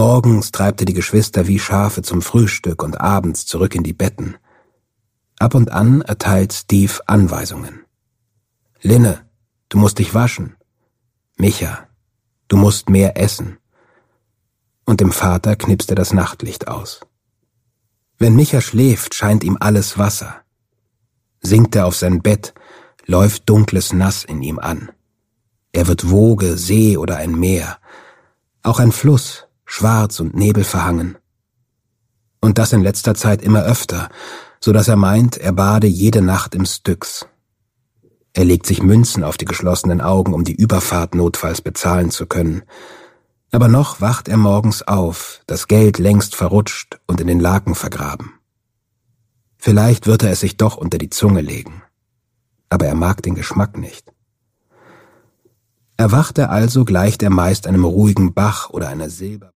Morgens treibt er die Geschwister wie Schafe zum Frühstück und abends zurück in die Betten. Ab und an erteilt Steve Anweisungen. Linne, du musst dich waschen. Micha, du musst mehr essen. Und dem Vater knipst er das Nachtlicht aus. Wenn Micha schläft, scheint ihm alles Wasser. Sinkt er auf sein Bett, läuft dunkles Nass in ihm an. Er wird Woge, See oder ein Meer, auch ein Fluss, schwarz und nebelverhangen. Und das in letzter Zeit immer öfter, so dass er meint, er bade jede Nacht im Styx. Er legt sich Münzen auf die geschlossenen Augen, um die Überfahrt notfalls bezahlen zu können. Aber noch wacht er morgens auf, das Geld längst verrutscht und in den Laken vergraben. Vielleicht wird er es sich doch unter die Zunge legen. Aber er mag den Geschmack nicht. Erwacht er also, gleicht er meist einem ruhigen Bach oder einer Silber.